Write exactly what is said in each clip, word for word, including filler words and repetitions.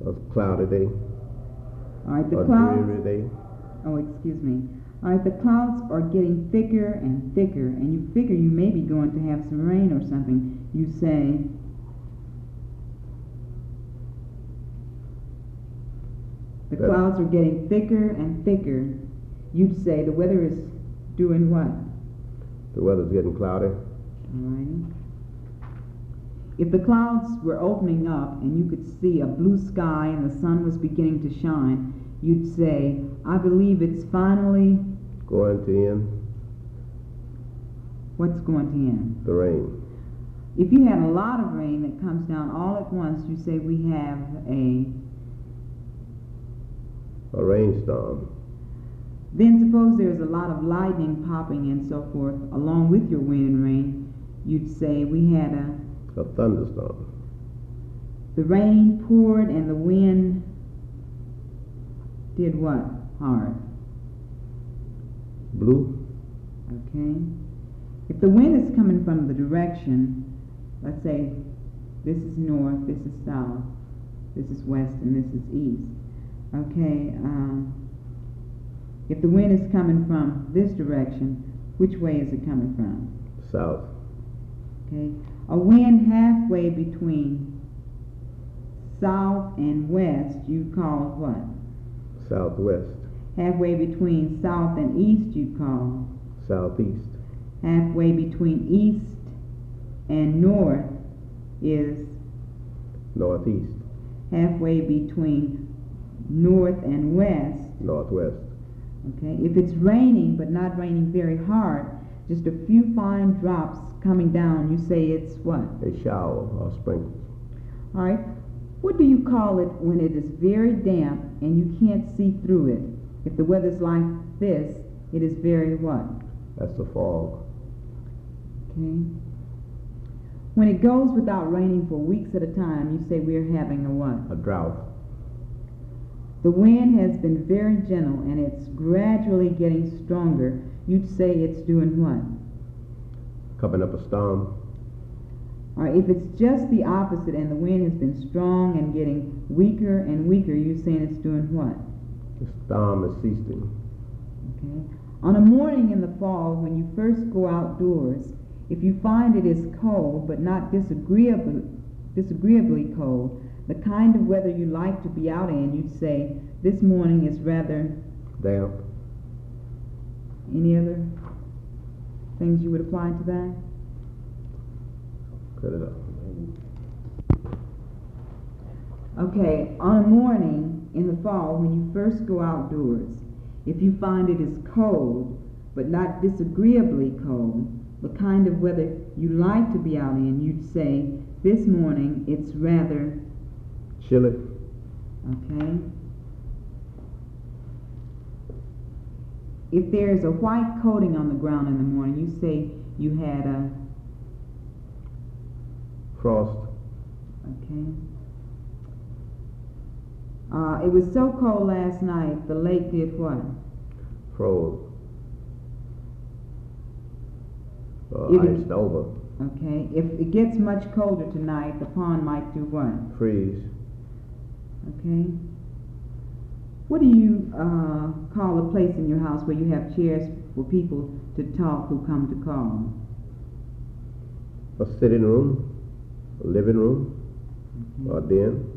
A cloudy day. All right, the a clouds. dreary day. Oh, excuse me. All right, the clouds are getting thicker and thicker, and you figure you may be going to have some rain or something. You say, the That- clouds are getting thicker and thicker. You'd say the weather is doing what? The weather's getting cloudy. All righty. If the clouds were opening up and you could see a blue sky and the sun was beginning to shine, you'd say, I believe it's finally, Going to end what's going to end? the rain. If you have a lot of rain that comes down all at once, you say we have a, A rainstorm. then suppose there's a lot of lightning popping and so forth, along with your wind and rain, you'd say we had a, A thunderstorm. the rain poured and the wind did what? Hard. Blue. Okay. If the wind is coming from the direction, let's say this is north, this is south, this is west, and this is east. Okay. Um, if the wind is coming from this direction, which way is it coming from? South. Okay. A wind halfway between south and west, you call what? Southwest. Halfway between south and east, you call. Southeast. Halfway between east and north is Northeast. halfway between north and west. Northwest. Okay, if it's raining but not raining very hard, just a few fine drops coming down, you say it's what? A shower or sprinkles. All right. What do you call it when it is very damp and you can't see through it? If the weather's like this, it is very what? That's the fog. Okay. When it goes without raining for weeks at a time, you say we're having a what? A drought. The wind has been very gentle and it's gradually getting stronger. You'd say it's doing what? Coming up a storm. All right, if it's just the opposite and the wind has been strong and getting weaker and weaker, you're saying it's doing what? The storm is ceasing. Okay. On a morning in the fall, when you first go outdoors, if you find it is cold but not disagreeably, disagreeably cold, the kind of weather you like to be out in, you'd say, this morning is rather Damp. Any other things you would apply to that? Cut it up. Okay, on a morning in the fall when you first go outdoors, if you find it is cold but not disagreeably cold, the kind of weather you like to be out in, you'd say, this morning it's rather Chilly. okay. If there's a white coating on the ground in the morning, you say you had a, Frost. okay. Uh, it was so cold last night, the lake did what? Froze. Uh, If it- iced over. Okay. If it gets much colder tonight, the pond might do what? Freeze. Okay. What do you uh, call a place in your house where you have chairs for people to talk who come to call? A sitting room. A living room. Okay. Or den.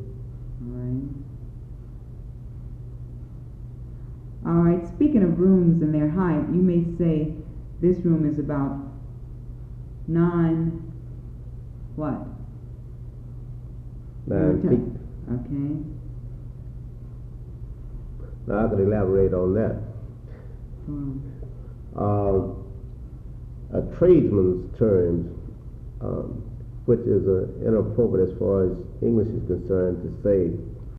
All right. All right. Speaking of rooms and their height, you may say this room is about nine what? Nine Okay. feet. Okay. Now I could elaborate on that. Hmm. Um, a tradesman's terms, um, which is uh, inappropriate as far as English is concerned to say